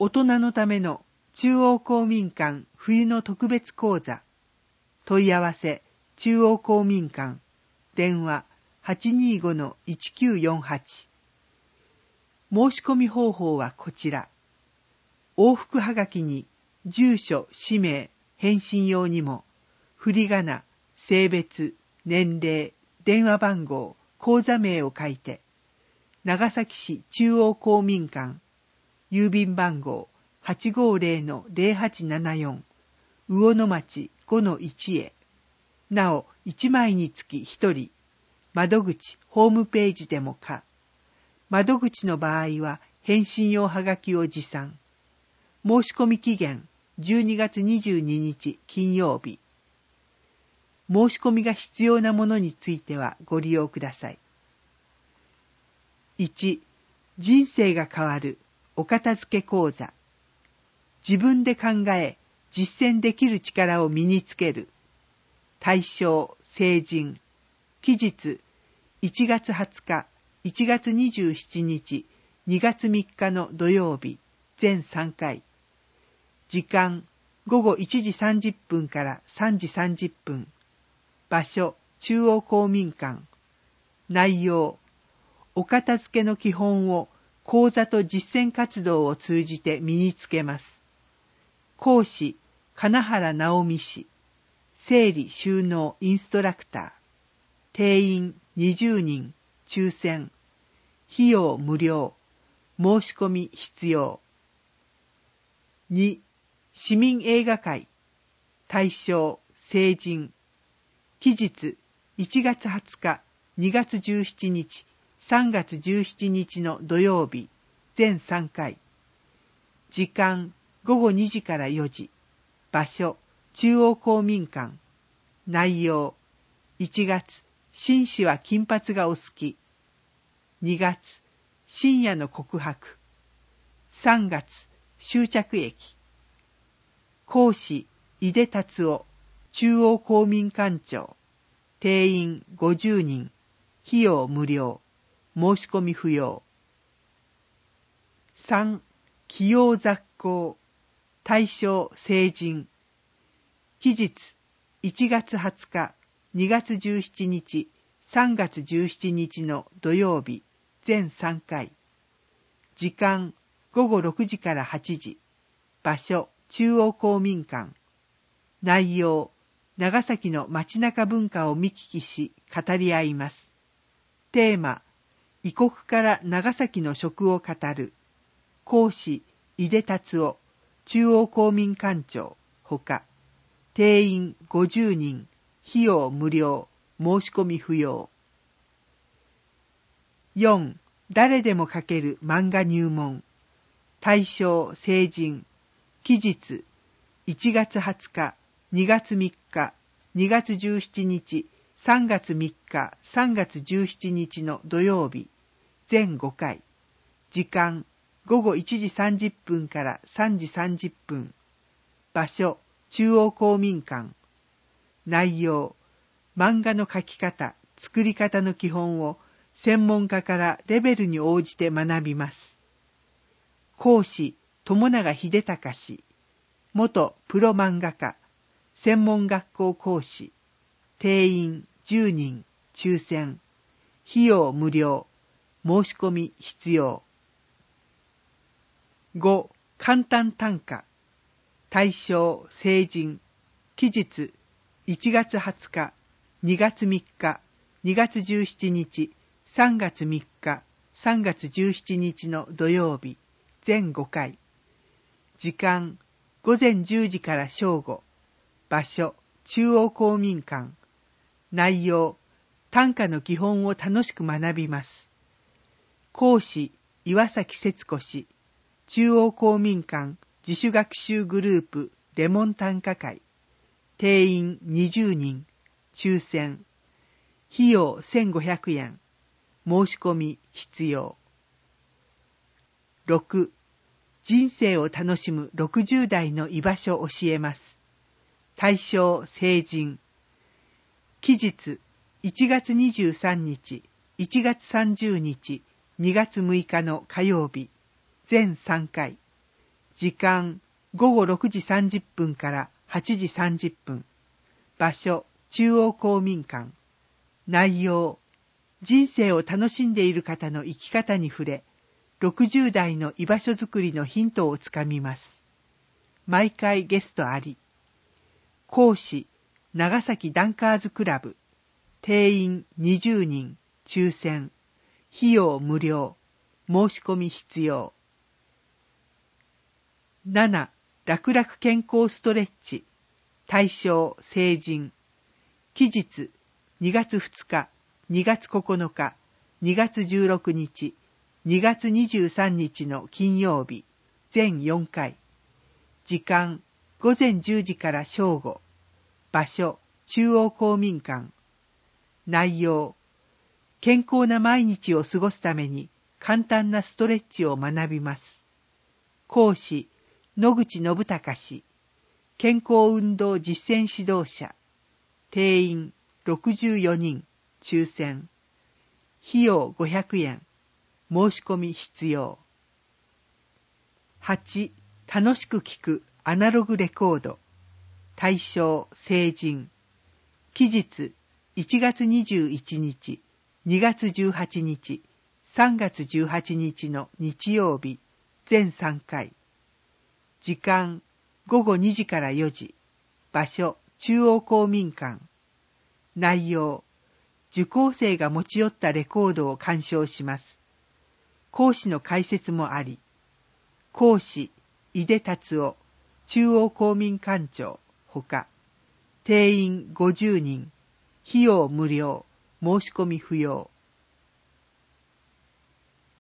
大人のための中央公民館冬の特別講座。問い合わせ中央公民館。電話 825-1948。申し込み方法はこちら。往復はがきに住所、氏名、返信用にも振り仮名、性別、年齢、電話番号、口座名を書いて、長崎市中央公民館、郵便番号 850-0874、魚の町 5-1 へ。なお、1枚につき1人、窓口、ホームページでも可。窓口の場合は、返信用はがきを持参。申し込み期限、12月22日金曜日。申し込みが必要なものについてはご利用ください。1、人生が変わるお片付け講座。自分で考え、実践できる力を身につける。対象、成人。期日、1月20日、1月27日、2月3日の土曜日、全3回。時間、午後1時30分から3時30分。場所、中央公民館。内容、お片付けの基本を講座と実践活動を通じて身につけます。講師、金原直美氏。整理収納インストラクター。定員20人、抽選。費用無料。申し込み必要。2、市民映画会。対象、成人。期日、1月20日、2月17日、3月17日の土曜日、全3回。時間、午後2時から4時。場所、中央公民館。内容、1月、紳士は金髪がお好き。2月、深夜の告白。3月、終着駅。講師、井出達夫、中央公民館長。定員50人。費用無料。申し込み不要。3、起用雑行。対象成人。期日、1月20日、2月17日、3月17日の土曜日、全3回。時間、午後6時から8時。場所、中央公民館。内容、長崎の街中文化を見聞きし、語り合います。テーマ、異国から長崎の食を語る。講師、井出達夫、中央公民館長、ほか。定員50人、費用無料、申し込み不要。4、誰でも書ける漫画入門。対象成人。期日、1月20日、2月3日、2月17日、3月3日、3月17日の土曜日、全5回。時間、午後1時30分から3時30分。場所、中央公民館。内容、漫画の描き方、作り方の基本を専門家からレベルに応じて学びます。講師、友永秀隆氏。元プロ漫画家。専門学校講師。定員10人。抽選。費用無料。申し込み必要。5、簡単短歌。対象成人。期日、1月20日、2月3日、2月17日、3月3日、3月17日の土曜日、全5回。時間、午前10時から正午。場所、中央公民館。内容、短歌の基本を楽しく学びます。講師、岩崎節子氏。中央公民館自主学習グループレモン短歌会。定員20人。抽選。費用1500円。申し込み必要。6、人生を楽しむ60代の居場所を教えます。対象成人。期日、1月23日、1月30日、2月6日の火曜日、全3回。 時間午後6時30分から8時30分。場所中央公民館。内容、人生を楽しんでいる方の生き方に触れ、60代の居場所づくりのヒントをつかみます。毎回ゲストあり。講師、長崎ダンカーズクラブ。定員20人、抽選。費用無料。申し込み必要。7、楽々健康ストレッチ。対象、成人。期日、2月2日、2月9日、2月16日、2月23日の金曜日、全4回。時間、午前10時から正午。場所、中央公民館。内容、健康な毎日を過ごすために簡単なストレッチを学びます。講師、野口信孝氏。健康運動実践指導者。定員64人、抽選。費用500円。申し込み必要。8、楽しく聴くアナログレコード。対象、成人。期日、1月21日、2月18日、3月18日の日曜日、全3回。時間、午後2時から4時。場所、中央公民館。内容、受講生が持ち寄ったレコードを鑑賞します。講師の解説もあり。講師、井出達夫、中央公民館長、ほか。定員50人。費用無料。申し込み不要。